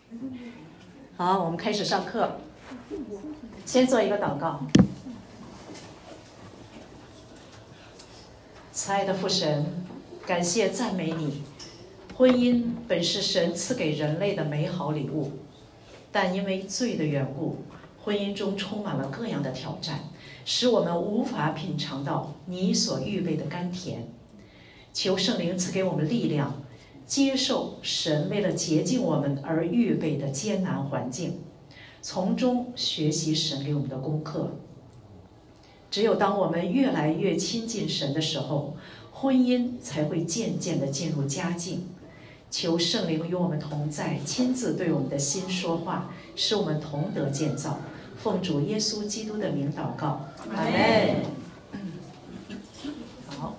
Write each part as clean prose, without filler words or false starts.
好，我们开始上课。先做一个祷告。慈爱的父神，感谢赞美你。婚姻本是神赐给人类的美好礼物，但因为罪的缘故，婚姻中充满了各样的挑战，使我们无法品尝到你所预备的甘甜。求圣灵赐给我们力量，接受神为了洁净我们而预备的艰难环境，从中学习神给我们的功课。只有当我们越来越亲近神的时候，婚姻才会渐渐地进入佳境。求圣灵与我们同在，亲自对我们的心说话，使我们同得建造。奉主耶稣基督的名祷告，阿们。好，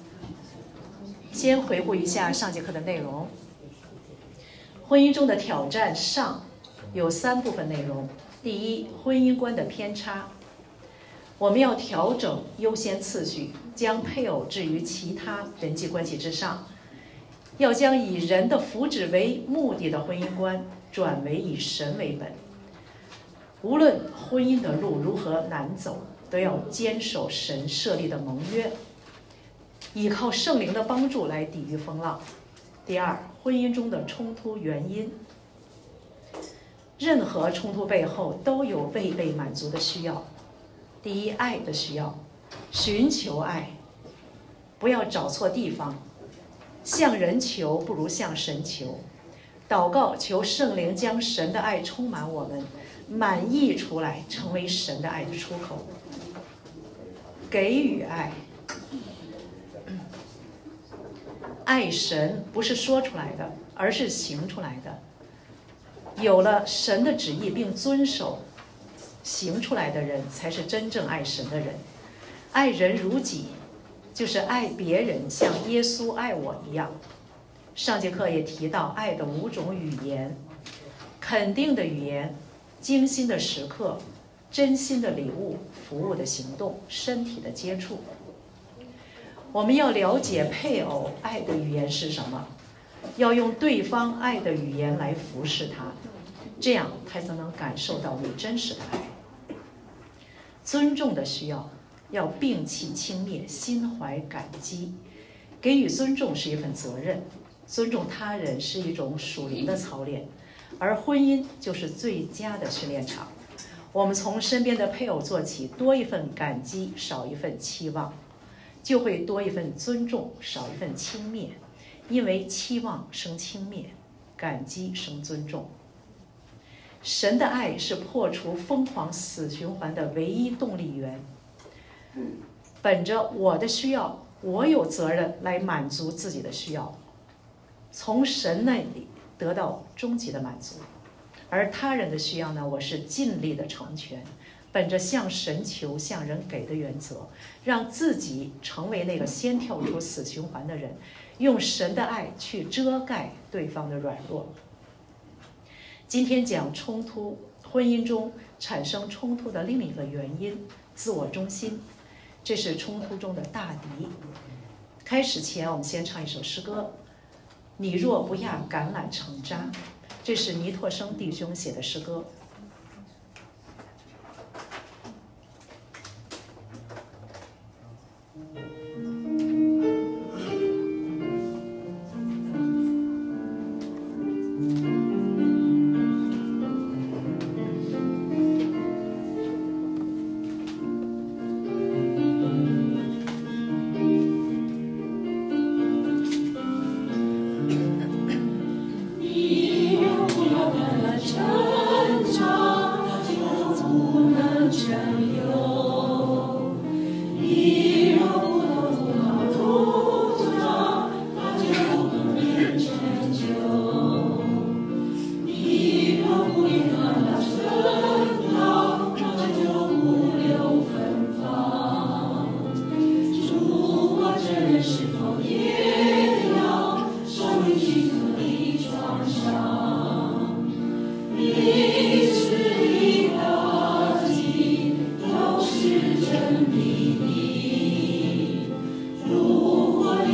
先回顾一下上节课的内容。婚姻中的挑战上有3部分内容。第一，婚姻观的偏差。我们要调整优先次序，将配偶置于其他人际关系之上，要将以人的福祉为目的的婚姻观转为以神为本。无论婚姻的路如何难走，都要坚守神设立的盟约，依靠圣灵的帮助来抵御风浪。第二，婚姻中的冲突原因。任何冲突背后都有未被满足的需要。第一，爱的需要，寻求爱，不要找错地方，向人求不如向神求。祷告求圣灵将神的爱充满我们，满溢出来，成为神的爱的出口。给予爱，爱神不是说出来的，而是行出来的。有了神的旨意并遵守行出来的人，才是真正爱神的人。爱人如己，就是爱别人像耶稣爱我一样。上节课也提到爱的5种语言：肯定的语言、精心的时刻、真心的礼物、服务的行动、身体的接触。我们要了解配偶爱的语言是什么，要用对方爱的语言来服侍他，这样他才能感受到你真实的爱。尊重的需要，要摒弃轻蔑，心怀感激。给予尊重是一份责任，尊重他人是一种属灵的操练，而婚姻就是最佳的训练场。我们从身边的配偶做起，多一份感激，少一份期望，就会多一份尊重，少一份轻蔑。因为期望生轻蔑，感激生尊重。神的爱是破除疯狂死循环的唯一动力源。本着我的需要，我有责任来满足自己的需要，从神那里得到终极的满足。而他人的需要呢，我是尽力的成全，本着向神求向人给的原则，让自己成为那个先跳出死循环的人，用神的爱去遮盖对方的软弱。今天讲冲突，婚姻中产生冲突的另一个原因，自我中心，这是冲突中的大敌。开始前，我们先唱一首诗歌：你若不压橄榄成渣。这是尼拓生弟兄写的诗歌。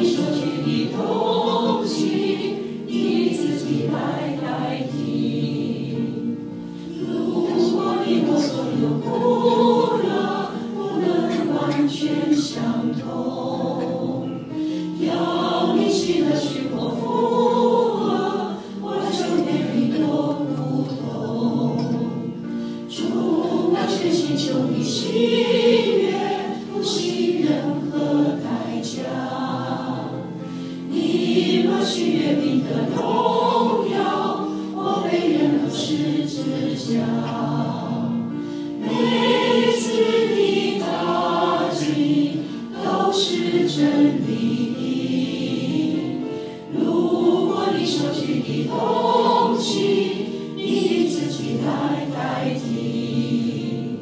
同情，以自己来代替。 不同。主，我全心求你喜悦，不惜任何代价。你若喜悦并得荣耀，我被人了十字架。每次的打击都是真理。如果你所需的东西，你自己来代替。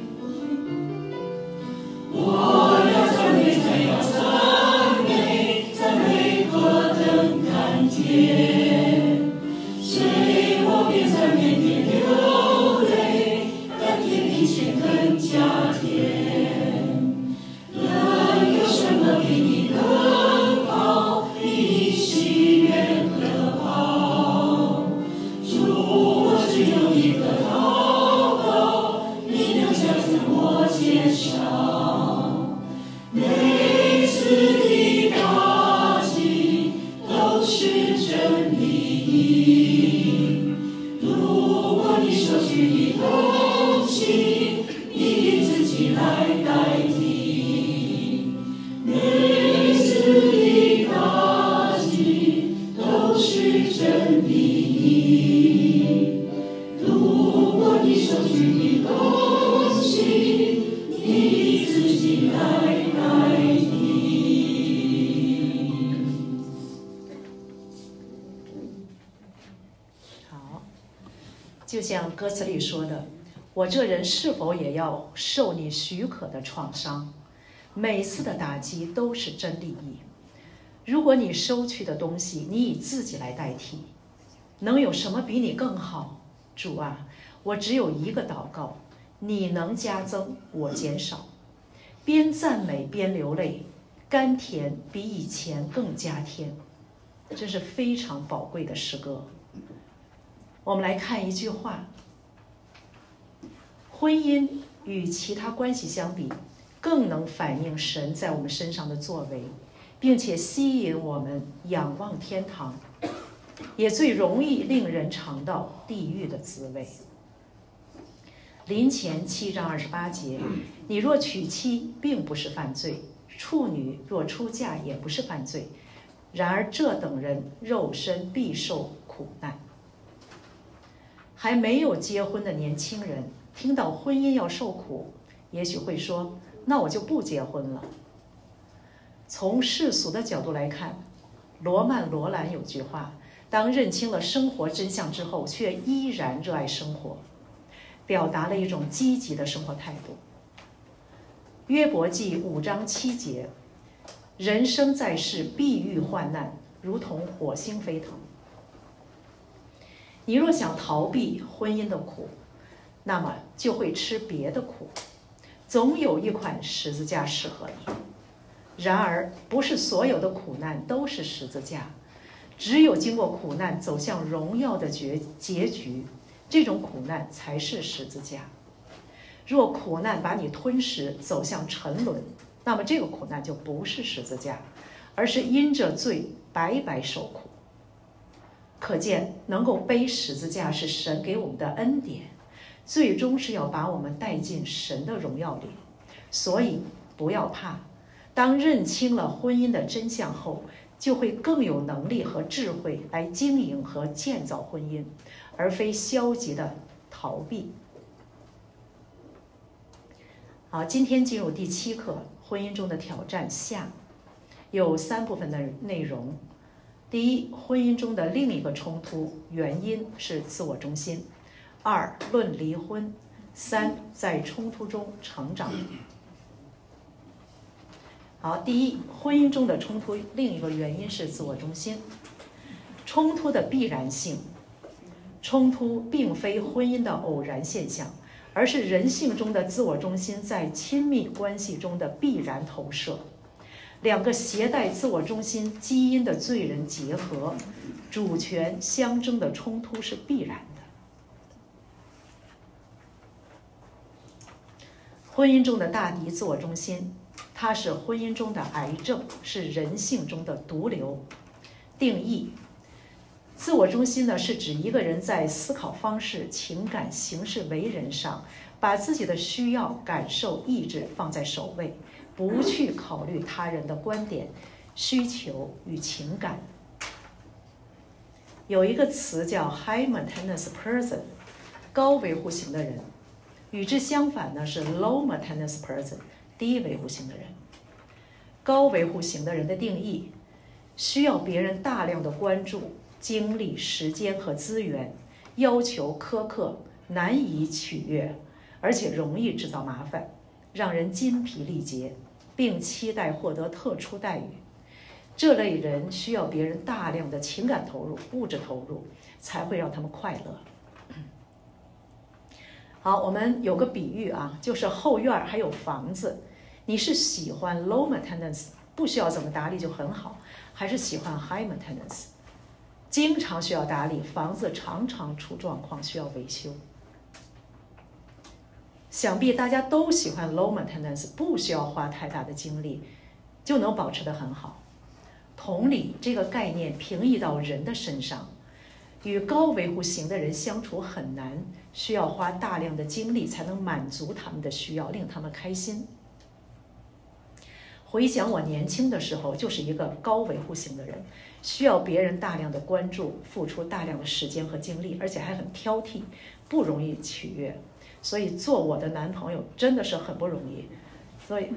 我要赞美，赞要赞美，赞美何等甘甜！随我边赞美边流泪，甘甜比甜更加甜。人有什么比你更好？比喜悦更好。主，我只有一个祷告，你能加在我肩上。每次的打击都是真理。如果你所需的东西，你自己来代替。每次的打击都是真理。如果你所需的东西，你自己来代替。 好，就像歌词里说的，我这人是否也要受你许可的创伤？每次的打击都是真利益。如果你收去的东西，你以自己来代替，能有什么比你更好？主啊，我只有一个祷告，你能加增，我减少。边赞美边流泪，甘甜比以前更加甜。这是非常宝贵的诗歌。我们来看一句话：婚姻与其他关系相比，更能反映神在我们身上的作为，并且吸引我们仰望天堂，也最容易令人尝到地狱的滋味。林前7章28节，你若娶妻，并不是犯罪；处女若出嫁，也不是犯罪。然而这等人肉身必受苦难。还没有结婚的年轻人听到婚姻要受苦，也许会说：那我就不结婚了。从世俗的角度来看，罗曼·罗兰有句话：当认清了生活真相之后，却依然热爱生活，表达了一种积极的生活态度。约伯记5章7节，人生在世必遇患难，如同火星飞腾。你若想逃避婚姻的苦，那么就会吃别的苦，总有一款十字架适合你。然而不是所有的苦难都是十字架，只有经过苦难走向荣耀的结局，这种苦难才是十字架。若苦难把你吞噬，走向沉沦，那么这个苦难就不是十字架，而是因着罪白白受苦。可见能够背十字架是神给我们的恩典，最终是要把我们带进神的荣耀里。所以不要怕，当认清了婚姻的真相后，就会更有能力和智慧来经营和建造婚姻，而非消极的逃避。好，今天进入第7课，婚姻中的挑战下，有3部分的内容。第一，婚姻中的另一个冲突原因是自我中心；2，论离婚；3，在冲突中成长。好，第一，婚姻中的冲突另一个原因是自我中心。冲突的必然性，冲突并非婚姻的偶然现象，而是人性中的自我中心在亲密关系中的必然投射。2个携带自我中心基因的罪人结合，主权相争的冲突是必然的。婚姻中的大敌自我中心，它是婚姻中的癌症，是人性中的毒瘤。定义： 自我中心呢，是指一个人在思考方式、情感、行事为人上，把自己的需要、感受、意志放在首位，不去考虑他人的观点、需求与情感。有一个词叫 high maintenance person， 高维护型的人。与之相反呢，是 low maintenance person， 低维护型的人。高维护型的人的定义，需要别人大量的关注、精力、时间和资源，要求苛刻，难以取悦，而且容易制造麻烦，让人筋疲力竭，并期待获得特殊待遇。这类人需要别人大量的情感投入、物质投入，才会让他们快乐。好，我们有个比喻啊，就是后院还有房子，你是喜欢 low maintenance， 不需要怎么打理就很好，还是喜欢 high maintenance， 经常需要打理，房子常常出状况，需要维修？想必大家都喜欢 low maintenance， 不需要花太大的精力就能保持得很好。同理，这个概念平移到人的身上，与高维护型的人相处很难，需要花大量的精力才能满足他们的需要，令他们开心。回想我年轻的时候，就是一个高维护型的人，需要别人大量的关注，付出大量的时间和精力，而且还很挑剔，不容易取悦。所以做我的男朋友真的是很不容易。所以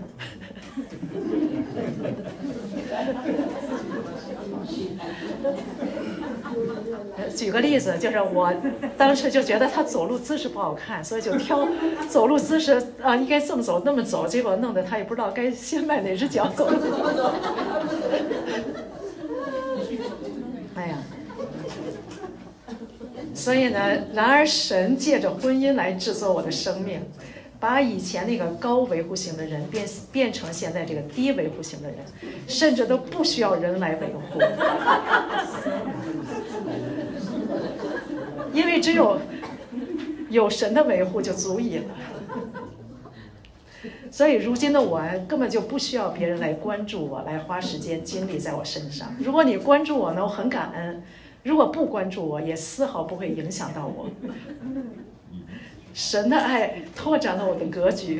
举个例子，就是我当时就觉得他走路姿势不好看，所以就挑走路姿势啊，应该这么走那么走，结果弄得他也不知道该先迈哪只脚走。哎呀，所以呢，然而神借着婚姻来制作我的生命，把以前那个高维护型的人变成现在这个低维护型的人，甚至都不需要人来维护，因为只有神的维护就足以了。所以如今的我根本就不需要别人来关注我，来花时间精力在我身上。如果你关注我呢，我很感恩；如果不关注我，也丝毫不会影响到我。神的爱拓展了我的格局，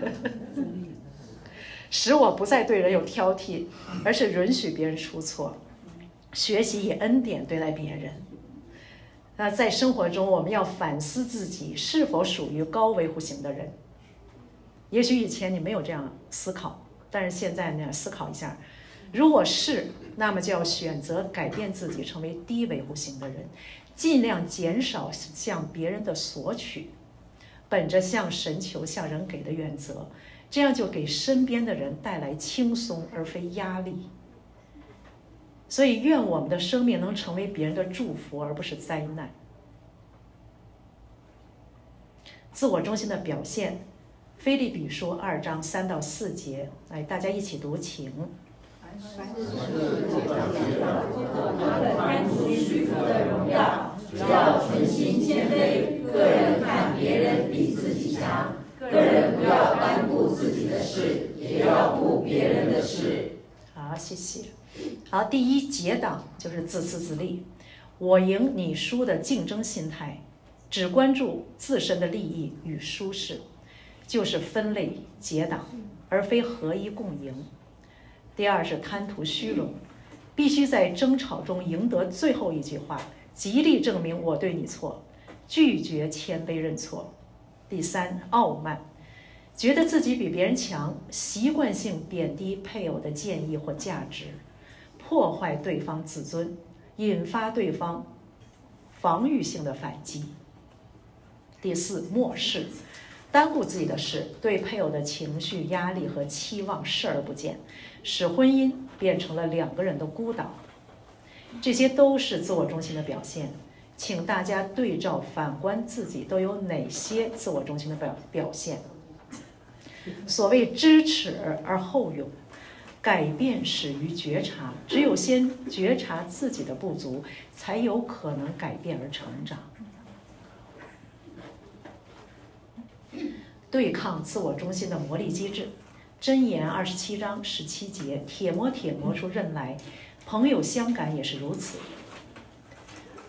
使我不再对人有挑剔，而是允许别人出错，学习以恩典对待别人。那在生活中，我们要反思自己是否属于高维护型的人。也许以前你没有这样思考，但是现在呢，思考一下，如果是，那么就要选择改变自己，成为低维护型的人，尽量减少向别人的索取，本着向神求、向人给的原则，这样就给身边的人带来轻松而非压力。所以愿我们的生命能成为别人的祝福，而不是灾难。自我中心的表现，腓立比书2章3到4节，来，大家一起读，请。 看出虚浮的荣耀，只要存心谦卑，个人看别人比自己强，个人不要单顾自己的事，也要顾别人的事。 好，谢谢。好，第一，结党就是自私自利，我赢你输的竞争心态，只关注自身的利益与舒适，就是分类结党，而非合一共赢。第二是贪图虚荣，必须在争吵中赢得最后一句话，极力证明我对你错，拒绝谦卑认错。第三，傲慢，觉得自己比别人强，习惯性贬低配偶的建议或价值，破坏对方自尊，引发对方防御性的反击。第四，漠视，单顾自己的事，对配偶的情绪、压力和期望视而不见，使婚姻变成了两个人的孤岛。这些都是自我中心的表现，请大家对照反观自己都有哪些自我中心的表现。所谓知耻而后勇，改变始于觉察，只有先觉察自己的不足，才有可能改变而成长。对抗自我中心的魔力机制，箴言27章17节，铁磨铁磨出刃来，朋友相感也是如此。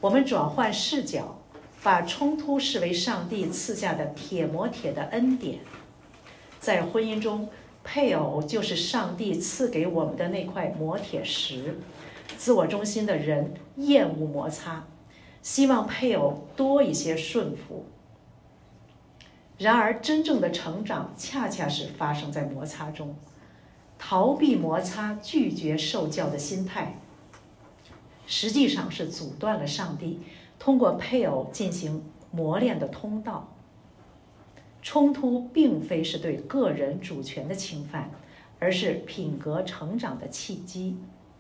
我们转换视角，把冲突视为上帝赐下的铁磨铁的恩典。在婚姻中，配偶就是上帝赐给我们的那块磨铁石。自我中心的人厌恶摩擦，希望配偶多一些顺服。然而，真正的成长恰恰是发生在摩擦中。逃避摩擦、拒绝受教的心态，实际上是阻断了上帝通过配偶进行磨练的通道。冲突并非是对个人主权的侵犯，而是品格成长的契机。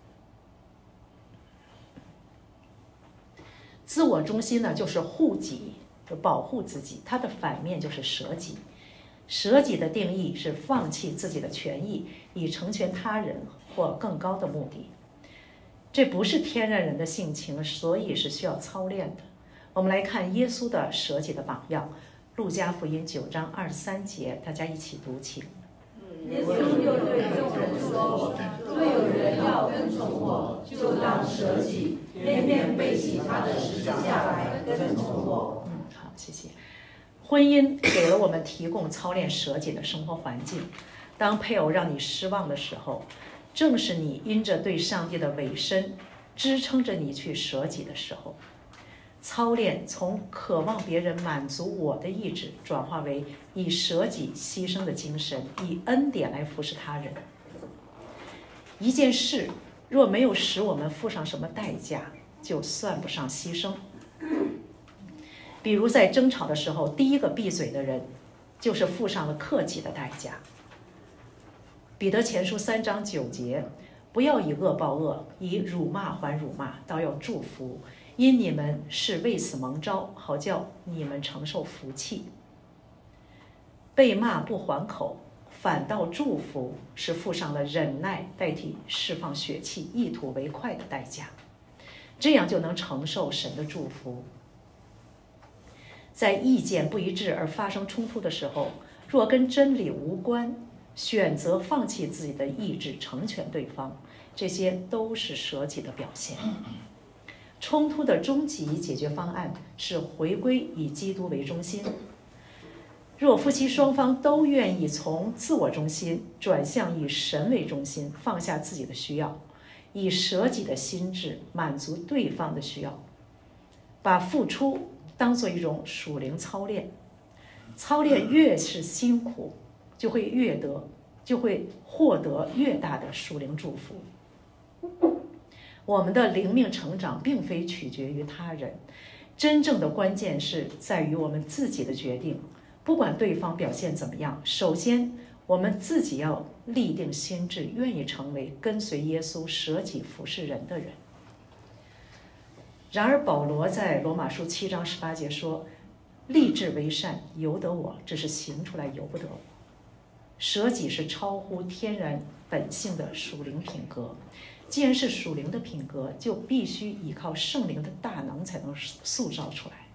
自我中心呢，就是护己，就保护自己，它的反面就是舍己。舍己的定义是放弃自己的权益，以成全他人或更高的目的。这不是天然人的性情，所以是需要操练的。我们来看耶稣的舍己的榜样，路加福音9章23节，大家一起读请。 耶稣又对众人说：“若有人要跟从我，就当舍己，天天背起他的十字架来跟从我。” 好，谢谢。婚姻给了我们提供操练舍己的生活环境。当配偶让你失望的时候，正是你因着对上帝的委身，支撑着你去舍己的时候。操练从渴望别人满足我的意志，转化为以舍己牺牲的精神，以恩典来服侍他人。一件事若没有使我们付上什么代价，就算不上牺牲。比如在争吵的时候，第一个闭嘴的人就是付上了克己的代价。彼得前书3章9节，不要以恶报恶，以辱骂还辱骂，倒要祝福，因你们是为此蒙召，好叫你们承受福气。被骂不还口，反倒祝福，是付上了忍耐代替释放血气、一吐为快的代价，这样就能承受神的祝福。在意见不一致而发生冲突的时候，若跟真理无关，选择放弃自己的意志成全对方，这些都是舍己的表现。冲突的终极解决方案是回归以基督为中心。若夫妻双方都愿意从自我中心转向以神为中心，放下自己的需要，以舍己的心智满足对方的需要，把付出当做一种属灵操练，操练越是辛苦，就会获得越大的属灵祝福。我们的灵命成长并非取决于他人，真正的关键是在于我们自己的决定。不管对方表现怎么样，首先我们自己要立定心志，愿意成为跟随耶稣舍己服侍人的人。然而保罗在罗马书7章18节说，立志为善由得我，只是行出来由不得我。舍己是超乎天然本性的属灵品格，既然是属灵的品格，就必须依靠圣灵的大能才能塑造出来。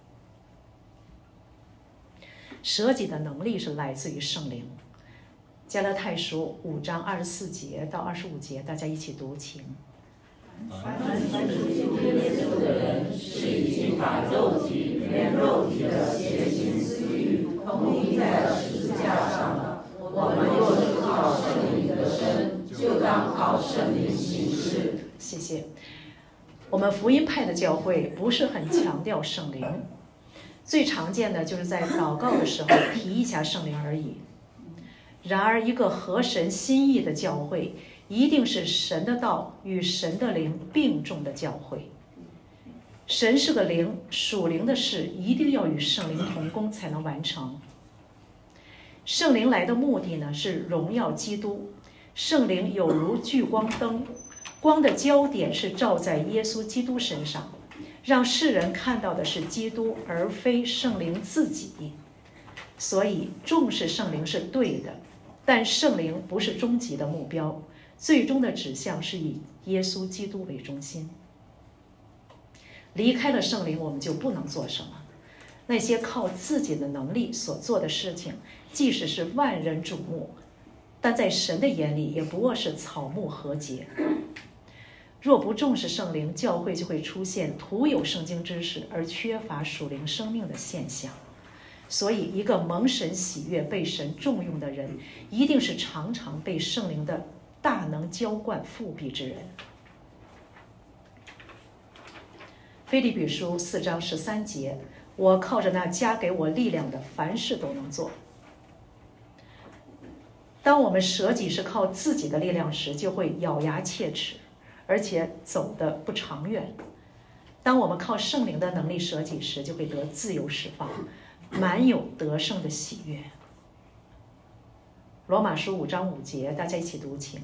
舍己的能力是来自于圣灵。加拉太书5章24节到25节，大家一起读请。 凡是基督耶稣的人，是已经把肉体连肉体的邪情私欲同钉在了十字架上了。我们若是靠圣灵得生，就当靠圣灵行事。 谢谢。我们福音派的教会不是很强调圣灵，最常见的就是在祷告的时候提一下圣灵而已。然而一个合神心意的教会，一定是神的道与神的灵并重的教会。神是个灵，属灵的事一定要与圣灵同工才能完成。圣灵来的目的呢，是荣耀基督。圣灵有如聚光灯，光的焦点是照在耶稣基督身上，让世人看到的是基督，而非圣灵自己。所以重视圣灵是对的，但圣灵不是终极的目标，最终的指向是以耶稣基督为中心。离开了圣灵，我们就不能做什么。那些靠自己的能力所做的事情，即使是万人瞩目，但在神的眼里也不过是草木禾秸。 若不重视圣灵，教会就会出现徒有圣经知识而缺乏属灵生命的现象。所以，一个蒙神喜悦、被神重用的人，一定是常常被圣灵的大能浇灌复辟之人。腓立比书4章13节，我靠着那加给我力量的，凡事都能做。当我们舍己是靠自己的力量时，就会咬牙切齿，而且走得不长远。当我们靠圣灵的能力舍己时，就会得自由释放，满有得胜的喜悦。罗马书5章5节，大家一起读，请。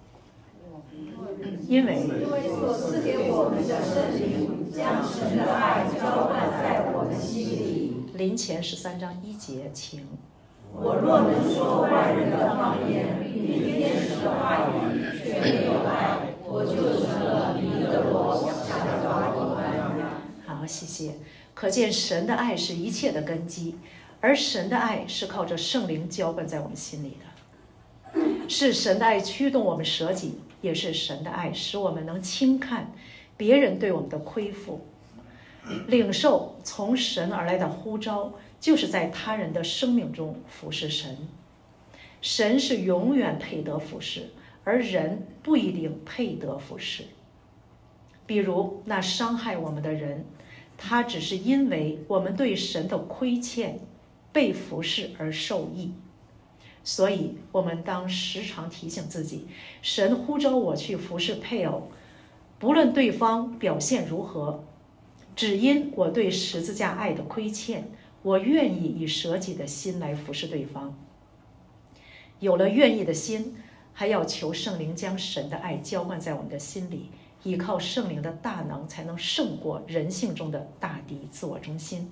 因为所赐给我们的圣灵，将神的爱浇灌在我们心里。 林前13章1节，请。 我若能说外人的方言，并天使的话语，却没有爱，我就成了离的罗，像瓦一般。 好，谢谢。可见神的爱是一切的根基，而神的爱是靠着圣灵浇灌在我们心里的，是神的爱驱动我们舍己，也是神的爱使我们能轻看别人对我们的亏负，领受从神而来的呼召，就是在他人的生命中服侍神。神是永远配得服侍，而人不一定配得服侍。比如那伤害我们的人，他只是因为我们对神的亏欠被服侍而受益。所以我们当时常提醒自己，神呼召我去服侍配偶，不论对方表现如何，只因我对十字架爱的亏欠，我愿意以舍己的心来服侍对方。有了愿意的心，还要求圣灵将神的爱浇灌在我们的心里，依靠圣灵的大能，才能胜过人性中的大敌自我中心。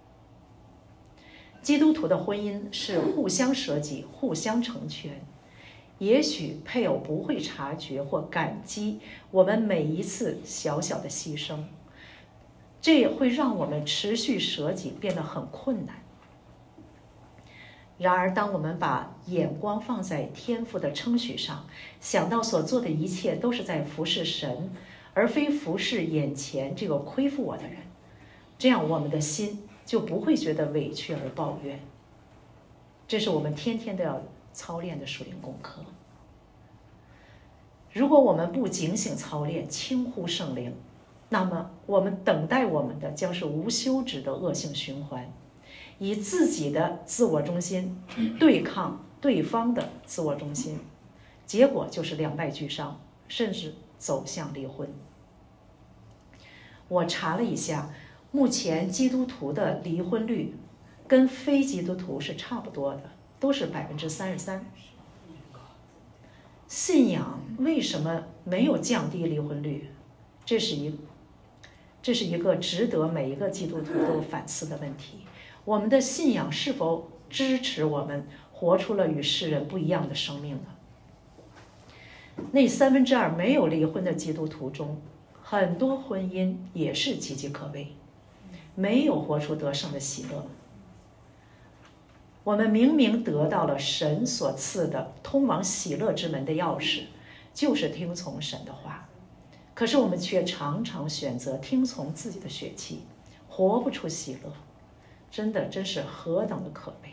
基督徒的婚姻是互相舍己、互相成全。也许配偶不会察觉或感激我们每一次小小的牺牲，这也会让我们持续舍己变得很困难。然而，当我们把眼光放在天父的称许上，想到所做的一切都是在服侍神，而非服侍眼前这个亏负我的人，这样我们的心就不会觉得委屈而抱怨。这是我们天天都要操练的属灵功课。如果我们不警醒操练，轻忽圣灵，那么我们等待我们的将是无休止的恶性循环，以自己的自我中心对抗对方的自我中心，结果就是两败俱伤，甚至走向离婚。我查了一下，目前基督徒的离婚率跟非基督徒是差不多的，都是33%。信仰为什么没有降低离婚率？这是一个值得每一个基督徒都反思的问题。我们的信仰是否支持我们活出了与世人不一样的生命呢？那2%没有离婚的基督徒中，很多婚姻也是岌岌可危，没有活出得胜的喜乐。我们明明得到了神所赐的通往喜乐之门的钥匙，就是听从神的话，可是我们却常常选择听从自己的血气，活不出喜乐，真是何等的可悲。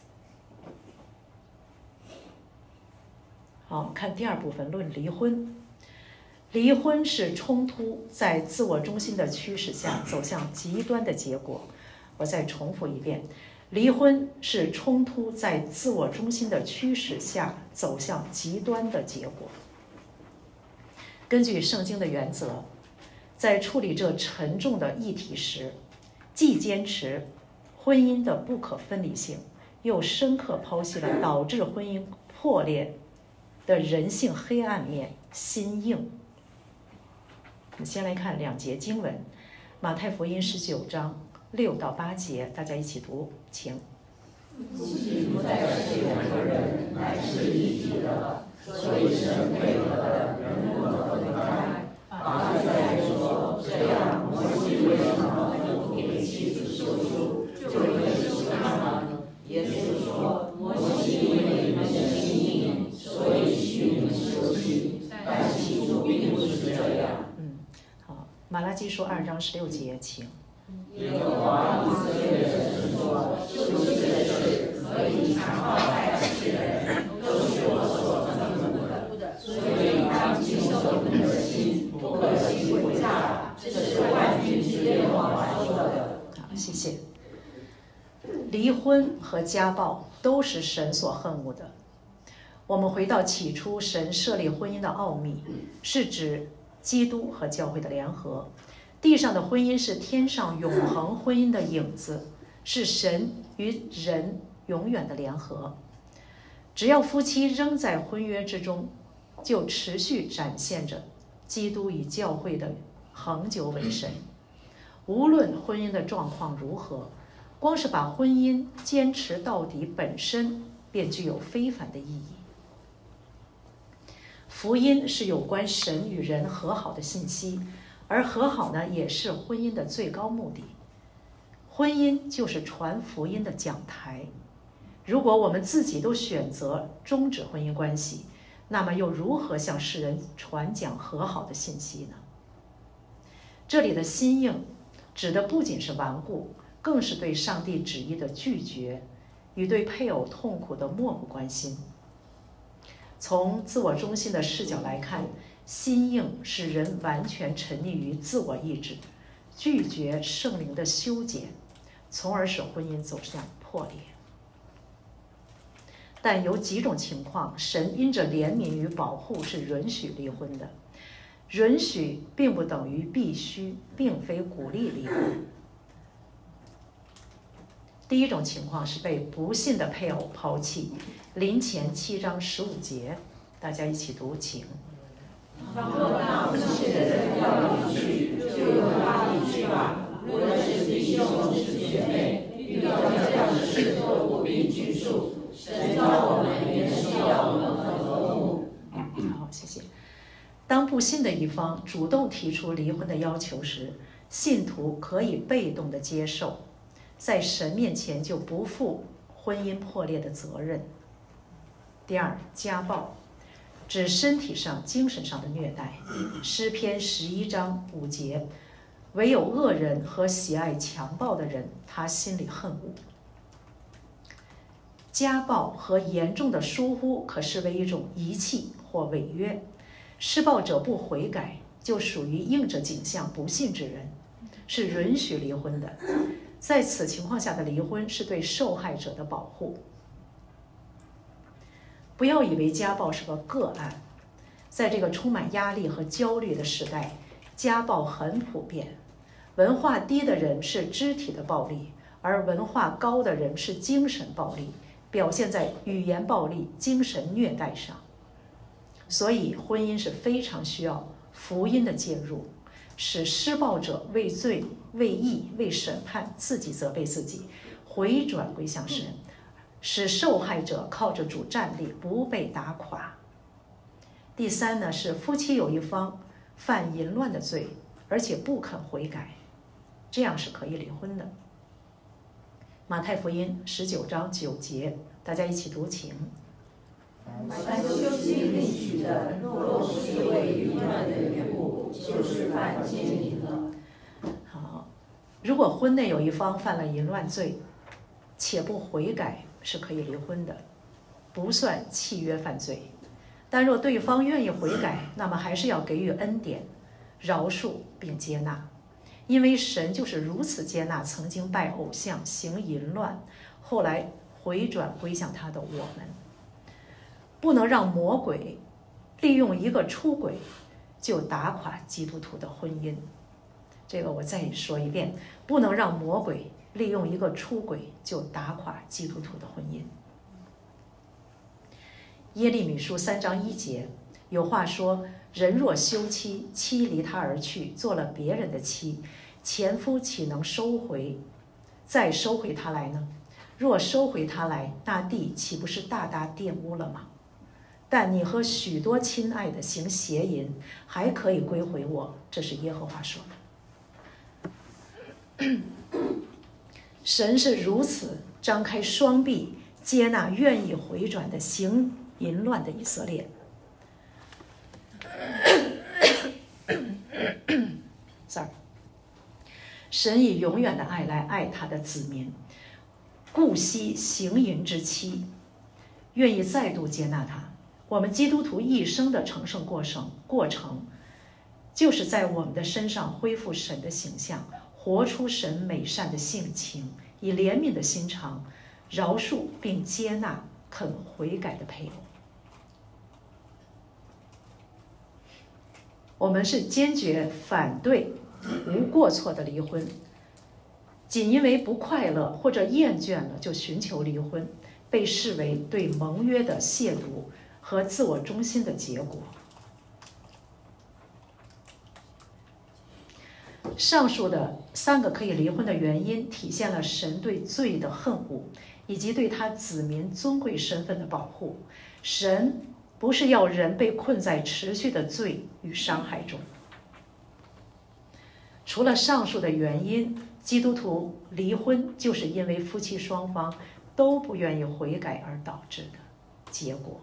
好，看第二部分，论离婚。离婚是冲突在自我中心的驱使下走向极端的结果。我再重复一遍，离婚是冲突在自我中心的驱使下走向极端的结果。根据圣经的原则，在处理这沉重的议题时，既坚持婚姻的不可分离性，又深刻剖析了导致婚姻破裂的人性黑暗面心硬。我们先来看2节经文，马太福音19章6到8节，大家一起读，请。 妻不再是两个人，乃是一体的，所以神配合的，人不可分开。法律在说，这样摩西为什么不给妻子休书，就可以休她呢？耶稣说，摩西因为你们的心硬，所以许你们休妻，但起初并不是这样。 基书2章16节，请。 耶和华以色列的神说：救济的事可以常报在世人，都是我所憎恶的，所以当谨守你们的心，不可行诡诈。这是万军之耶和华说的。 好，谢谢。离婚和家暴都是神所恨恶的。我们回到起初，神设立婚姻的奥秘，是指基督和教会的联合。地上的婚姻是天上永恒婚姻的影子，是神与人永远的联合。只要夫妻仍在婚约之中，就持续展现着基督与教会的恒久为神。无论婚姻的状况如何，光是把婚姻坚持到底本身便具有非凡的意义。福音是有关神与人和好的信息，而和好呢，也是婚姻的最高目的。婚姻就是传福音的讲台。如果我们自己都选择终止婚姻关系，那么又如何向世人传讲和好的信息呢？这里的心硬指的不仅是顽固，更是对上帝旨意的拒绝与对配偶痛苦的漠不关心。从自我中心的视角来看，心硬使人完全沉溺于自我意志，拒绝圣灵的修剪，从而使婚姻走向破裂。但有几种情况，神因着怜悯与保护是允许离婚的。允许并不等于必须，并非鼓励离婚。第一种情况是被不信的配偶抛弃，林前7章15节，大家一起读，请。 若那不信的人要离去，就由他离去吧。无论是弟兄是姐妹，遇到这样的事都不必拘束。神召我们原是要我们和睦。 好，谢谢。当不信的一方主动提出离婚的要求时，信徒可以被动的接受，在神面前就不负婚姻破裂的责任。第二，家暴指身体上、精神上的虐待。诗篇11章5节，唯有恶人和喜爱强暴的人，他心里恨恶。家暴和严重的疏忽可视为一种遗弃或违约，施暴者不悔改，就属于应着景象不信之人，是允许离婚的。在此情况下的离婚是对受害者的保护。不要以为家暴是个个案，在这个充满压力和焦虑的时代，家暴很普遍。文化低的人是肢体的暴力，而文化高的人是精神暴力，表现在语言暴力、精神虐待上。所以婚姻是非常需要福音的介入，使施暴者为罪、为义、为审判自己责备自己，回转归向神，使受害者靠着主站立，不被打垮。第三呢，是夫妻有一方犯淫乱的罪，而且不肯悔改，这样是可以离婚的。马太福音19章9节，大家一起读，请。 凡休妻另娶的，若不是为淫乱的缘故，就是犯奸淫了。 好，如果婚内有一方犯了淫乱罪，且不悔改，是可以离婚的，不算契约犯罪。但若对方愿意悔改，那么还是要给予恩典，饶恕并接纳，因为神就是如此接纳曾经拜偶像、行淫乱，后来回转归向他的我们。不能让魔鬼利用一个出轨就打垮基督徒的婚姻。这个我再说一遍，不能让魔鬼利用一个出轨就打垮基督徒的婚姻。耶利米书3章1节有话说，人若休妻，妻离他而去，做了别人的妻，前夫岂能再收回他来呢？若收回他来，那地岂不是大大玷污了吗？但你和许多亲爱的行邪淫，还可以归回我，这是耶和华说的。神是如此张开双臂，接纳愿意回转的行淫乱的以色列。Sorry， 神以永远的爱来爱他的子民，顾惜行淫之妻，愿意再度接纳他。我们基督徒一生的成圣过程，就是在我们的身上恢复神的形象，活出神美善的性情，以怜悯的心肠饶恕并接纳肯悔改的配偶。我们是坚决反对无过错的离婚，仅因为不快乐或者厌倦了就寻求离婚，被视为对盟约的亵渎和自我中心的结果。上述的3个可以离婚的原因，体现了神对罪的恨恶，以及对他子民尊贵身份的保护。神不是要人被困在持续的罪与伤害中。除了上述的原因，基督徒离婚就是因为夫妻双方都不愿意悔改而导致的结果。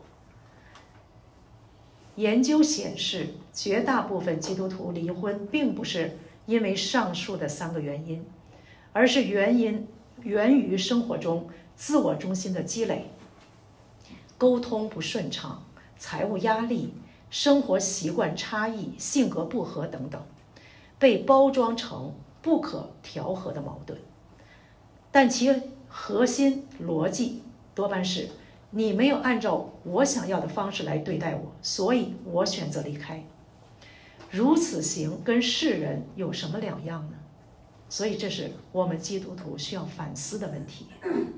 研究显示，绝大部分基督徒离婚并不是因为上述的3个原因，而是源于生活中自我中心的积累，沟通不顺畅，财务压力，生活习惯差异，性格不合等等，被包装成不可调和的矛盾。但其核心逻辑多半是你没有按照我想要的方式来对待我，所以我选择离开。如此行跟世人有什么两样呢？所以这是我们基督徒需要反思的问题。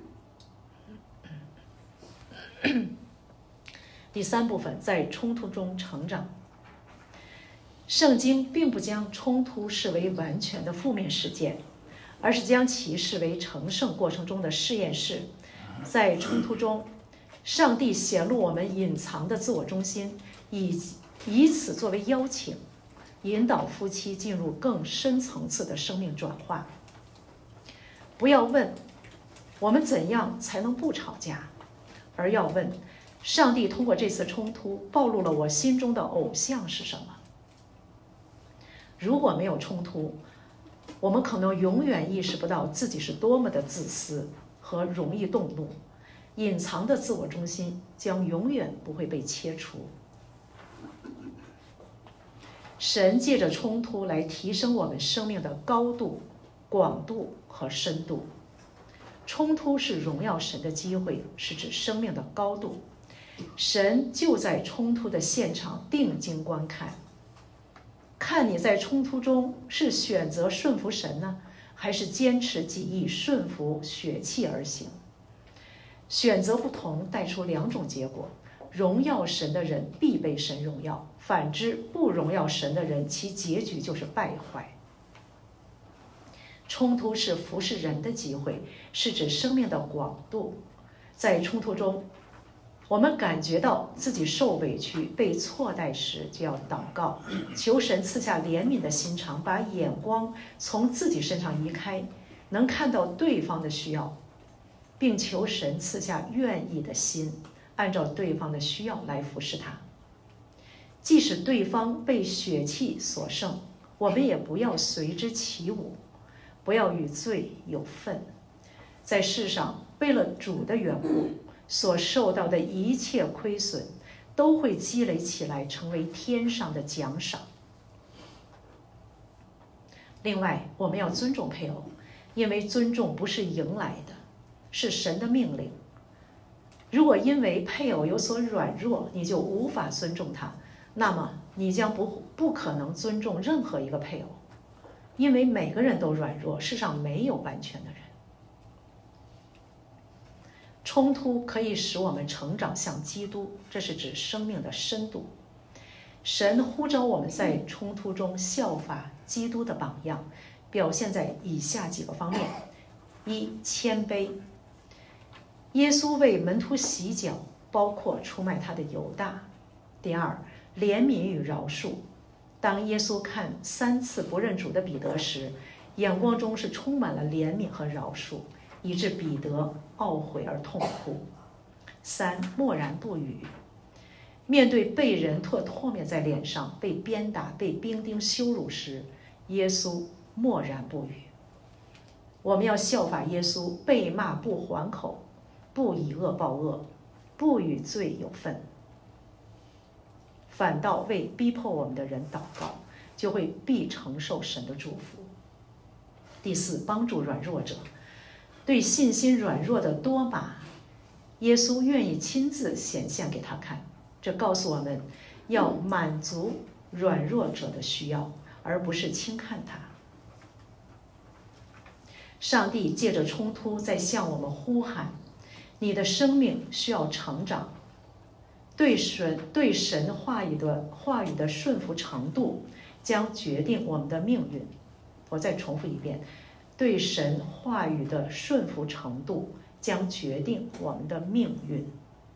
第3部分，在冲突中成长。圣经并不将冲突视为完全的负面事件，而是将其视为成圣过程中的试验室。在冲突中，上帝显露我们隐藏的自我中心，以此作为邀请，引导夫妻进入更深层次的生命转化。不要问我们怎样才能不吵架，而要问上帝通过这次冲突暴露了我心中的偶像是什么。如果没有冲突，我们可能永远意识不到自己是多么的自私和容易动怒，隐藏的自我中心将永远不会被切除。神借着冲突来提升我们生命的高度、广度和深度。冲突是荣耀神的机会，是指生命的高度。神就在冲突的现场定睛观看，看你在冲突中是选择顺服神呢，还是坚持己意顺服血气而行。选择不同带出2种结果，荣耀神的人必被神荣耀，反之不荣耀神的人，其结局就是败坏。冲突是服侍人的机会，是指生命的广度。在冲突中，我们感觉到自己受委屈、被错待时，就要祷告，求神赐下怜悯的心肠，把眼光从自己身上移开，能看到对方的需要，并求神赐下愿意的心，按照对方的需要来服侍他。即使对方被血气所胜，我们也不要随之起舞，不要与罪有份。在世上，为了主的缘故，所受到的一切亏损都会积累起来，成为天上的奖赏。另外，我们要尊重配偶，因为尊重不是迎来的，是神的命令。如果因为配偶有所软弱，你就无法尊重他，那么你将不可能尊重任何一个配偶，因为每个人都软弱，世上没有完全的人。冲突可以使我们成长向基督，这是指生命的深度。神呼召我们在冲突中效法基督的榜样，表现在以下几个方面：一、谦卑。耶稣为门徒洗脚，包括出卖他的犹大。第二，怜悯与饶恕。当耶稣看3次不认主的彼得时，眼光中是充满了怜悯和饶恕，以致彼得懊悔而痛哭。3、默然不语。面对被人唾面在脸上，被鞭打，被兵丁羞辱时，耶稣默然不语。 我们要效法耶稣，被骂不还口，不以恶报恶，不与罪有份，反倒为逼迫我们的人祷告，就会必承受神的祝福。第四，帮助软弱者。对信心软弱的多马，耶稣愿意亲自显现给他看，这告诉我们要满足软弱者的需要，而不是轻看他。上帝借着冲突在向我们呼喊，你的生命需要成长，对神话语的顺服程度将决定我们的命运。我再重复一遍，对神话语的顺服程度将决定我们的命运。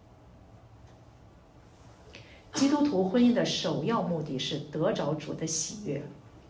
基督徒婚姻的首要目的是得着主的喜悦。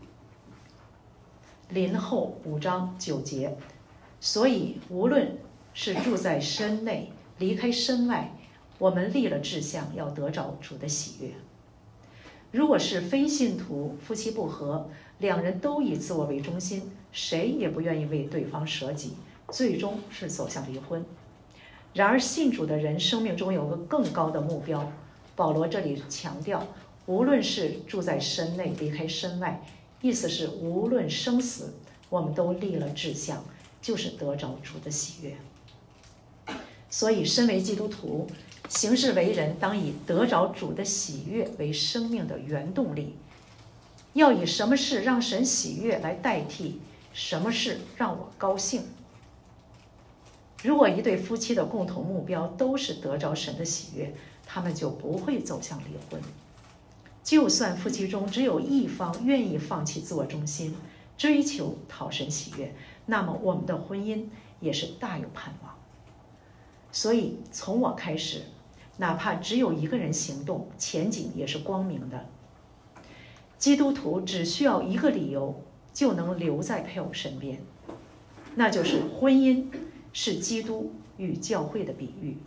林后5章9节，所以无论是住在身内，离开身外，我们立了志向，要得着主的喜悦。如果是非信徒，夫妻不和，两人都以自我为中心，谁也不愿意为对方舍己，最终是走向离婚。然而信主的人生命中有个更高的目标，保罗这里强调，无论是住在身内，离开身外，意思是无论生死，我们都立了志向，就是得着主的喜悦。所以身为基督徒，行事为人当以得着主的喜悦为生命的原动力，要以什么事让神喜悦来代替什么事让我高兴。如果一对夫妻的共同目标都是得着神的喜悦，他们就不会走向离婚。就算夫妻中只有一方愿意放弃自我中心，追求讨神喜悦，那么我们的婚姻也是大有盼望。所以从我开始，哪怕只有一个人行动，前景也是光明的。基督徒只需要一个理由就能留在配偶身边，那就是婚姻是基督与教会的比喻。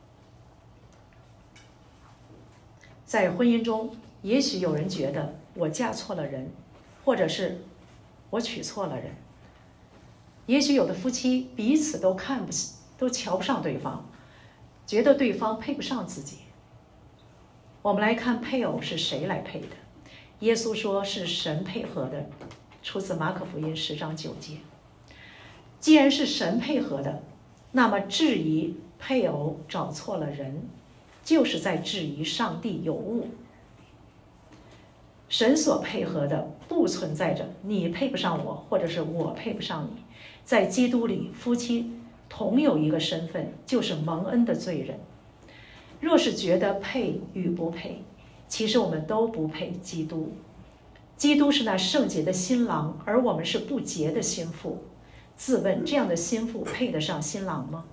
在婚姻中，也许有人觉得我嫁错了人，或者是我娶错了人。也许有的夫妻彼此都瞧不上对方，觉得对方配不上自己。我们来看配偶是谁来配的。耶稣说是神配合的，出自马可福音10章9节。既然是神配合的，那么质疑配偶找错了人，就是在质疑上帝有误。神所配合的不存在着你配不上我，或者是我配不上你。在基督里，夫妻同有一个身份，就是蒙恩的罪人。若是觉得配与不配，其实我们都不配基督。基督是那圣洁的新郎，而我们是不洁的新妇。自问，这样的新妇配得上新郎吗？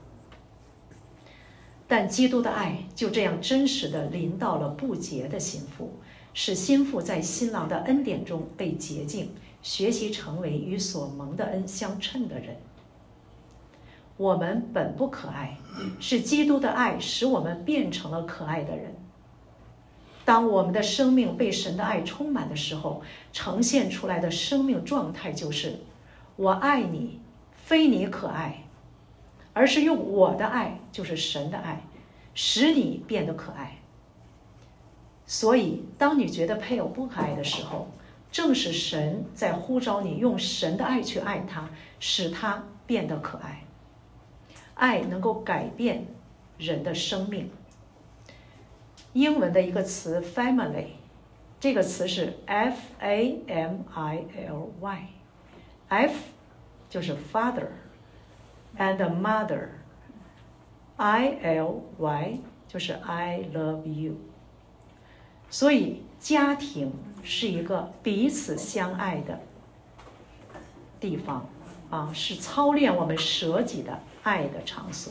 但基督的爱就这样真实地临到了不洁的新妇，使新妇在新郎的恩典中被洁净，学习成为与所蒙的恩相称的人。我们本不可爱，是基督的爱使我们变成了可爱的人。当我们的生命被神的爱充满的时候，呈现出来的生命状态就是我爱你，非你可爱，而是用我的爱，就是神的爱，使你变得可爱。所以当你觉得配偶不可爱的时候，正是神在呼召你用神的爱去爱他，使他变得可爱。爱能够改变人的生命。英文的一个词 family， 这个词是 F-A-M-I-L-Y， F 就是 father and mother， I-L-Y 就是 I love you。 所以家庭是一个彼此相爱的地方啊，是操练我们舍己的爱的场所。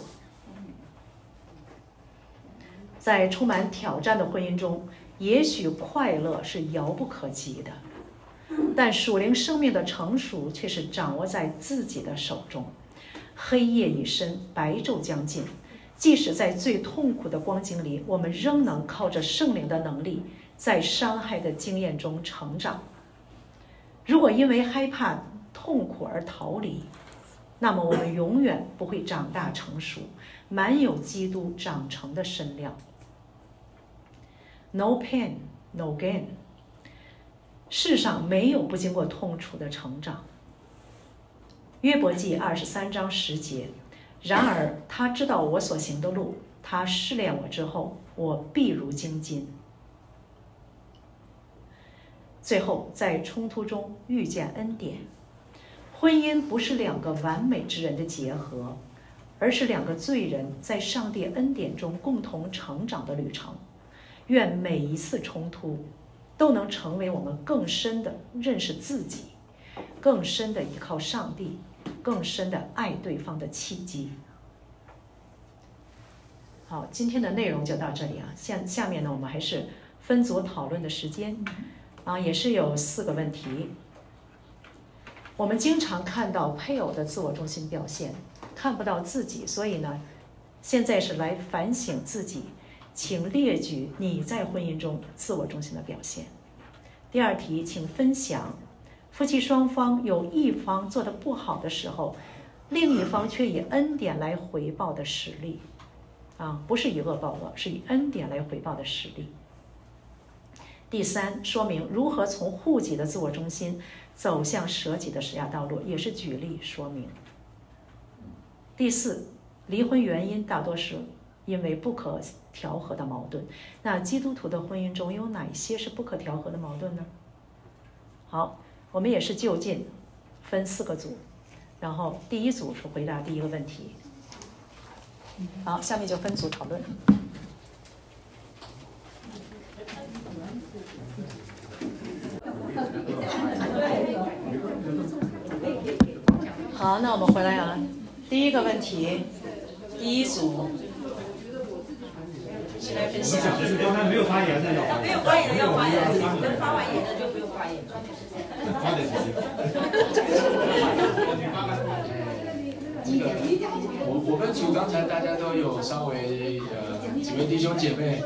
在充满挑战的婚姻中，也许快乐是遥不可及的，但属灵生命的成熟却是掌握在自己的手中。黑夜已深，白昼将近，即使在最痛苦的光景里，我们仍能靠着圣灵的能力，在伤害的经验中成长。如果因为害怕痛苦而逃离， 那么我们永远不会长大成熟，满有基督长成的身量。No pain, no gain。世上没有不经过痛楚的成长。约伯记23章10节。然而他知道我所行的路，他试炼我之后，我必如精金。最后，在冲突中遇见恩典。婚姻不是两个完美之人的结合，而是两个罪人在上帝恩典中共同成长的旅程。愿每一次冲突都能成为我们更深的认识自己，更深的依靠上帝，更深的爱对方的契机。好，今天的内容就到这里啊。下面呢，我们还是分组讨论的时间啊，也是有4个问题。我们经常看到配偶的自我中心表现，看不到自己，所以呢，现在是来反省自己，请列举你在婚姻中自我中心的表现。第2题，请分享夫妻双方有一方做得不好的时候，另一方却以恩典来回报的实例啊，不是以恶报恶，是以恩典来回报的实例。第3，说明如何从护己的自我中心走向舍己的释迦道路，也是举例说明。第4，离婚原因大多是因为不可调和的矛盾。那基督徒的婚姻中有哪些是不可调和的矛盾呢？好，我们也是就近分4个组，然后第1组是回答第1个问题。好，下面就分组讨论。好，那我们回来啊。第1个问题，第1组，谁来分享？ 刚才没有发言的要发言， 没有发言的要发言，能发完言的就不用发言。 发点时我们组刚才大家都有稍微几位弟兄姐妹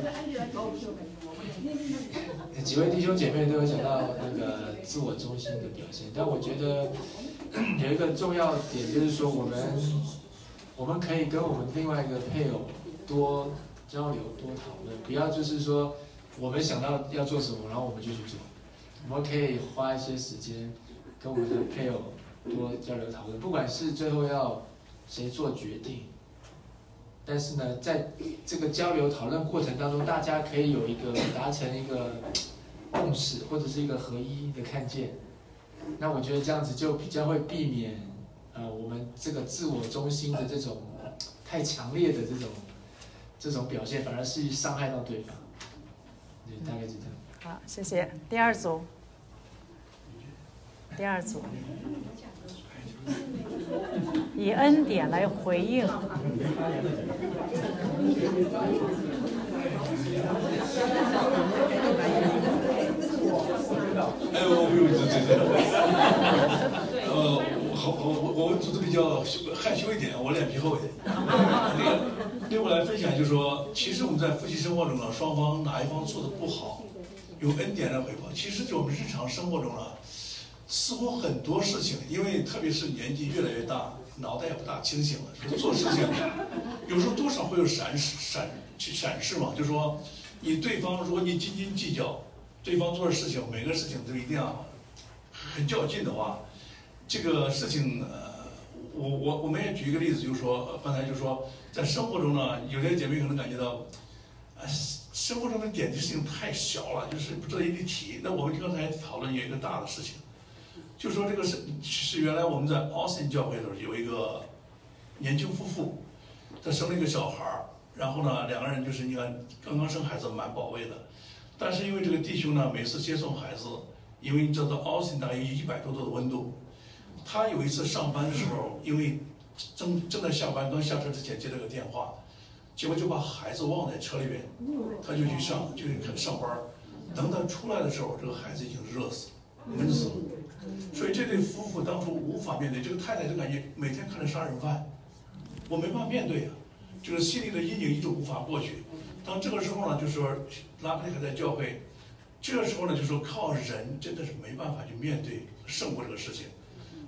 都有讲到那个自我中心的表现，但我觉得有一个重要点就是说，我们可以跟我们另外一个配偶多交流、多讨论，不要就是说我们想到要做什么，然后我们就去做。我们可以花一些时间跟我们的配偶多交流讨论，不管是最后要谁做决定，但是呢，在这个交流讨论过程当中，大家可以有一个达成一个共识，或者是一个合一的看见。那我觉得这样子就比较会避免我们这个自我中心的这种太强烈的这种表现，反而是伤害到对方。对，大概是这样。 好，谢谢。第2组，以恩典来回应。 我组织比较害羞一点，我脸皮厚一点。对我来分享就是说，其实我们在夫妻生活中呢，双方哪一方做的不好，用恩典来回报。其实就我们日常生活中呢，似乎很多事情，因为特别是年纪越来越大，脑袋也不大清醒了，做事情有时候多少会有闪失嘛，就是说你对方如果你斤斤计较，对方做的事情每个事情都一定要很较劲的话，这个事情我们也举一个例子，就是说刚才就说在生活中呢，有些姐妹可能感觉到生活中的点滴事情太小了，就是不值得一提。那我们刚才讨论有一个大的事情，就说这个是原来我们在 Austin 教会的时候有一个年轻夫妇，他生了一个小孩儿，然后呢2个人就是你看刚刚生孩子蛮宝贝的，但是因为这个弟兄呢每次接送孩子，因为你知道 Austin 大概有100多度的温度，他有一次上班的时候，因为正在下班，刚下车之前接了个电话，结果就把孩子忘在车里边，他就去上班，等他出来的时候，这个孩子已经热死了，闷死了。所以这对夫妇当初无法面对，这个太太就感觉每天看着杀人犯，我没办法面对啊，这个心里的阴影一直无法过去。当这个时候呢，就说拉贝还在教会，这个时候呢，就说靠人真的是没办法去面对胜过这个事情。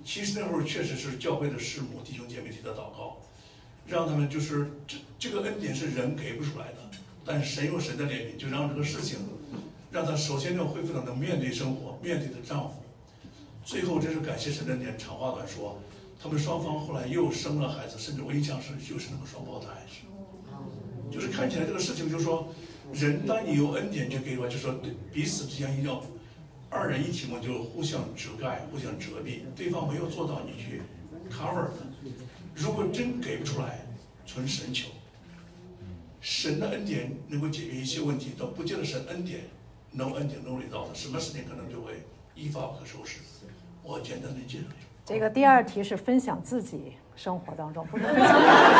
其实那会儿确实是教会的师母弟兄姐妹替他祷告，让他们就是这个恩典是人给不出来的，但是神有神的怜悯，就让这个事情让他首先要恢复到能面对生活，面对的丈夫。最后真是感谢神的恩典。长话短说，他们双方后来又生了孩子，甚至我印象是就是那个双胞胎，就是看起来这个事情，就是说人当你有恩典去给的话，就说彼此之间一定要二人一体嘛，就互相遮盖、互相遮蔽，对方没有做到你去 cover 他。如果真给不出来，纯神求，神的恩典能够解决一切问题，都不见得神恩典 no 恩典 no result， 什么事情可能就会一发不可收拾。我简单的介绍。 这个第二题是分享自己生活当中，不是分享。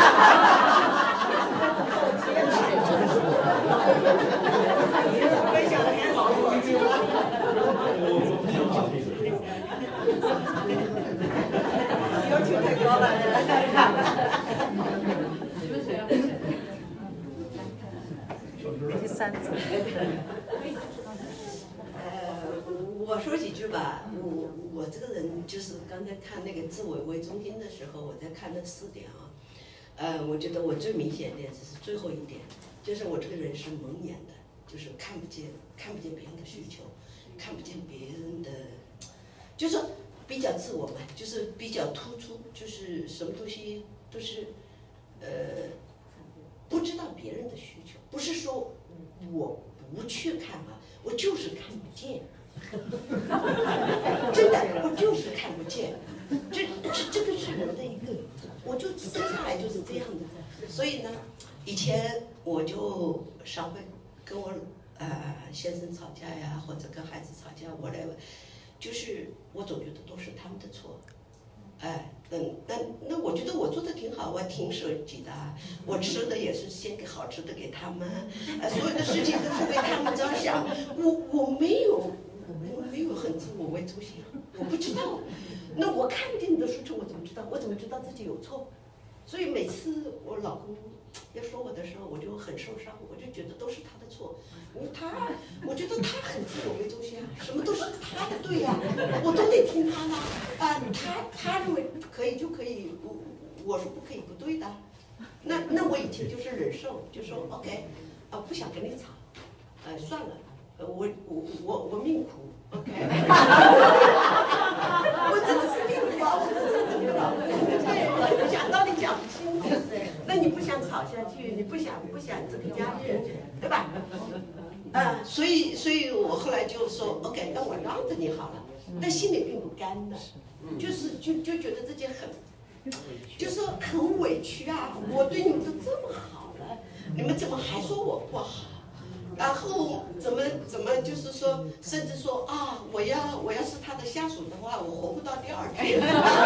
分享的很好，要求太高了。 第三组。 我说几句吧。我这个人就是刚才看那个自我为中心的时候，我在看那4点啊。我觉得我最明显的就是最后一点，就是我这个人是蒙眼的，就是看不见别人的需求，看不见别人的，就是比较自我嘛，就是比较突出，就是什么东西都是不知道别人的需求，不是说我不去看啊，我就是看不见。真的，我就是看不见，这个是人的一个，我就生下来就是这样的。所以呢，以前我就常会跟我先生吵架呀，或者跟孩子吵架，whatever，就是我总觉得都是他们的错。那我觉得我做的挺好，我挺舍己的，我吃的也是先给好吃的给他们，所有的事情都是为他们着想，我没有很自我为中心，我不知道。那我看不见你的需求，我怎么知道？我怎么知道自己有错？所以每次我老公要说我的时候，我就很受伤，我就觉得都是他的错。我觉得他很自我为中心啊，什么都是他的对呀，我都得听他的他认为可以就可以，我说不可以不对的。那我以前就是忍受，就说 OK， 不想跟你吵，算了。我命苦 ，OK， 我真的是命苦啊！我真的怎么了？对，讲道理讲不清楚，那你不想吵下去，你不想这个家人，对吧？所以我后来就说 OK， 那我让着你好了，但心里并不甘的，就是就觉得自己就是很委屈啊！我对你们都这么好了，你们怎么还说我不好？然后怎么就是说，甚至说啊，我要是他的下属的话，我活不到第2天。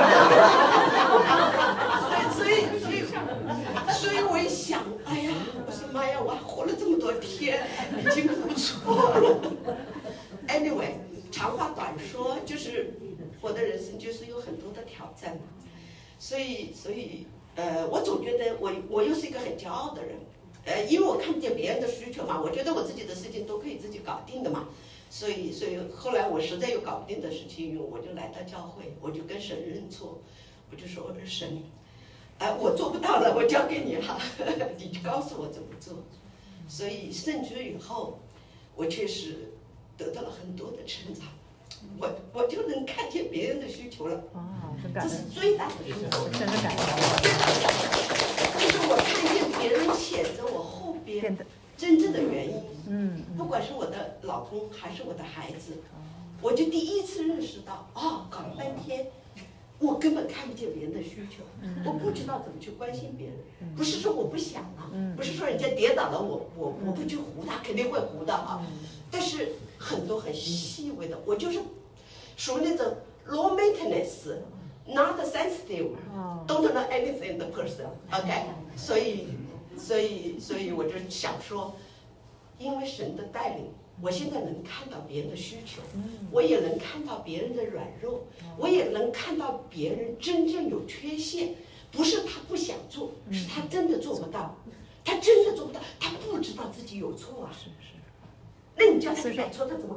所以我一想，哎呀，我说妈呀，我还活了这么多天，已经不错了。Anyway， 长话短说，就是我的人生就是有很多的挑战，所以我总觉得我又是一个很骄傲的人。因为我看不见别人的需求嘛，我觉得我自己的事情都可以自己搞定的嘛，所以后来我实在有搞不定的事情，我就来到教会，我就跟神认错，我就说神，我做不到了，我交给你哈，你就告诉我怎么做。所以圣主以后，我确实得到了很多的成长，我就能看见别人的需求了，这是最大的收获， 真的感恩。 就是我看见别人谴责我后边真正的原因，不管是我的老公还是我的孩子，我就第一次认识到，搞了半天，我根本看不见别人的需求，我不知道怎么去关心别人，不是说我不想啊，不是说人家跌倒了我不去扶他，肯定会扶的啊，但是很多很细微的，我就是属于那种 low maintenance。Not sensitive, don't know anything the person. OK， 所以我就想说，因为神的带领，我现在能看到别人的需求，我也能看到别人的软弱，我也能看到别人真正有缺陷，不是他不想做，是他真的做不到，他真的做不到，他不知道自己有错啊。那你叫他改错，他怎么改？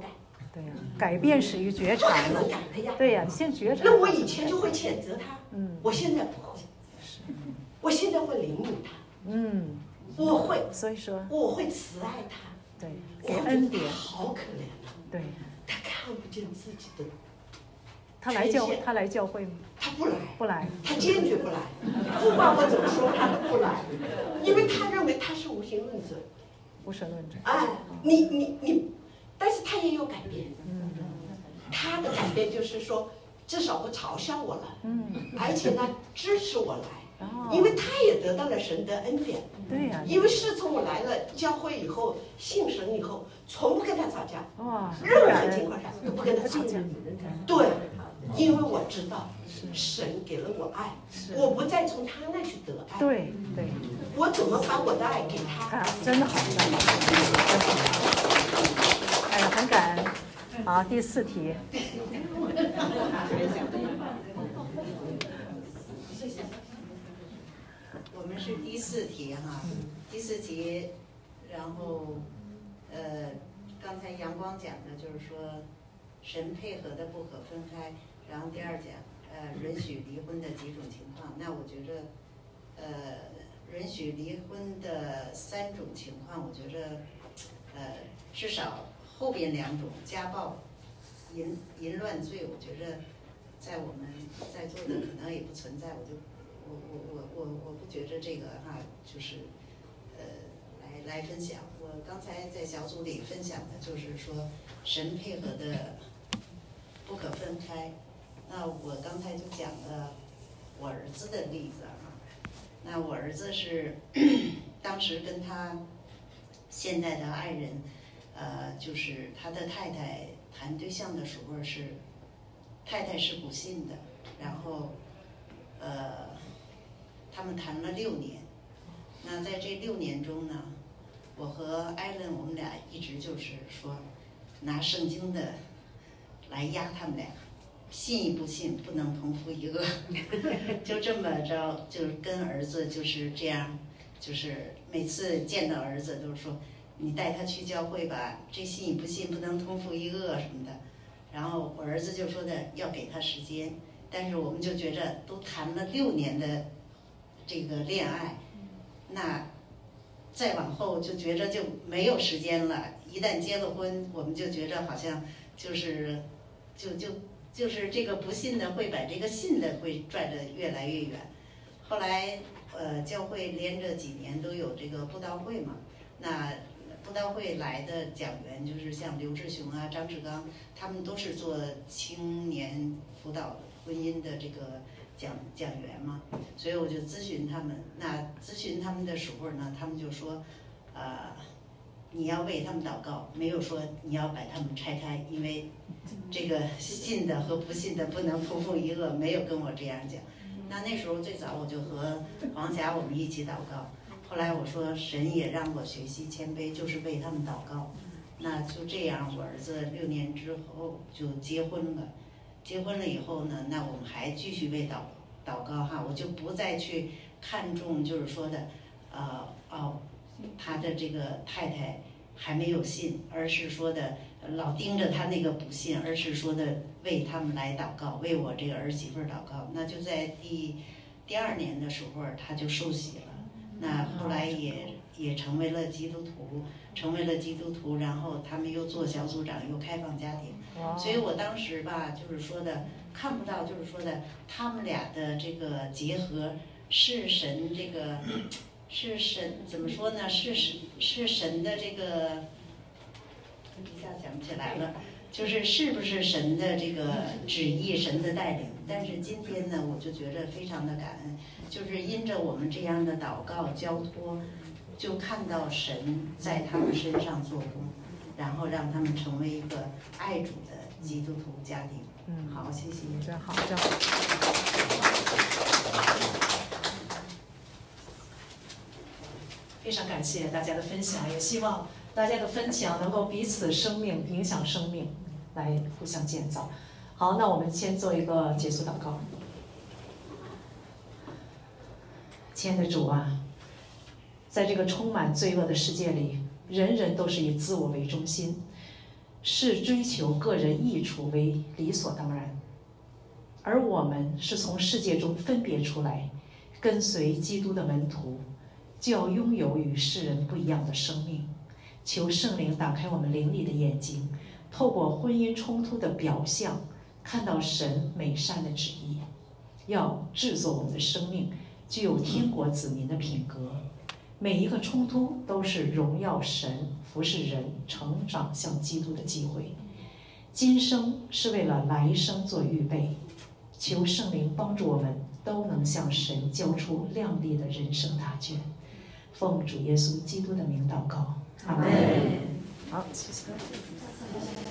对呀，改变始于觉察。 不可能改了呀。 对呀，你先觉察。 那我以前就会谴责他，我现在不会，我现在会怜悯他，我会， 所以说我会慈爱他， 对，给恩典。 好可怜啊， 对， 他看不见自己的。 他来教会吗？ 他不来， 不来， 他坚决不来，不管我怎么说，他都不来，因为他认为他是无神论者， 无神论者。 哎，你，但是他也有改变，他的改变就是说，至少不嘲笑我了，而且呢支持我来，因为他也得到了神的恩典， 对呀， 因为自从我来了教会以后，信神以后，从不跟他吵架， 哇， 任何情况下都不跟他吵架，对。因为我知道神给了我爱，我不再从他那去得爱。 对对， 我怎么把我的爱给他？ 啊，真的好，真的好。哎呀，很感恩。好，第4题。 我们是第4题哈，第4题，然后刚才阳光讲的就是说，神配合的不可分开。然后第2讲，允许离婚的几种情况。那我觉着，允许离婚的3种情况，我觉着，至少后边2种家暴、淫乱罪，我觉着在我们在座的可能也不存在。我不觉着这个哈，就是来分享。我刚才在小组里分享的就是说，神配合的不可分开。那我刚才就讲了我儿子的例子啊，那我儿子是当时跟他现在的爱人，就是他的太太谈对象的时候是，太太是不信的，然后他们谈了6年，那在这6年中呢，我和艾伦我们俩一直就是说，拿圣经的来压他们俩。信与不信不能同负一恶，就这么着，就跟儿子就是这样，就是每次见到儿子都说，你带他去教会吧，这信与不信不能同负一恶什么的。然后我儿子就说的要给他时间，但是我们就觉着都谈了6年的这个恋爱，那再往后就觉着就没有时间了。一旦结了婚，我们就觉着好像就是就是这个不信的会把这个信的会拽得越来越远。后来教会连着几年都有这个布道会嘛，那布道会来的讲员就是像刘志雄啊、张志刚，他们都是做青年辅导婚姻的这个讲员嘛，所以我就咨询他们。那咨询他们的时候呢，他们就说，你要为他们祷告，没有说你要把他们拆开，因为这个信的和不信的不能同负一恶，没有跟我这样讲。那时候最早我就和王霞我们一起祷告，后来我说神也让我学习谦卑，就是为他们祷告。那就这样，我儿子6年之后就结婚了。结婚了以后呢，那我们还继续为祷告哈，我就不再去看重就是说的，他的这个太太还没有信，而是说的老盯着他那个不信，而是说的为他们来祷告，为我这个儿媳妇祷告。那就在第2年的时候，他就受洗了。那后来也成为了基督徒，然后他们又做小组长，又开放家庭。所以我当时吧，就是说的看不到，就是说的他们俩的这个结合是神这个。是神怎么说呢？是神的这个，一下想不起来了，是不是神的这个旨意，神的带领？但是今天呢，我就觉得非常的感恩，就是因着我们这样的祷告交托，就看到神在他们身上做工，然后让他们成为一个爱主的基督徒家庭。好，谢谢。 真好，真好。 非常感谢大家的分享，也希望大家的分享能够彼此生命影响生命，来互相建造。好，那我们先做一个结束祷告。亲爱的主啊，在这个充满罪恶的世界里，人人都是以自我为中心， 视追求个人益处为理所当然，而我们是从世界中分别出来，跟随基督的门徒，就要拥有与世人不一样的生命。求圣灵打开我们灵里的眼睛，透过婚姻冲突的表象，看到神美善的旨意，要制作我们的生命具有天国子民的品格。每一个冲突都是荣耀神、服侍人、成长向基督的机会。今生是为了来生做预备。求圣灵帮助我们都能向神交出亮丽的人生答卷。奉主耶稣基督的名祷告，阿门。好，谢谢。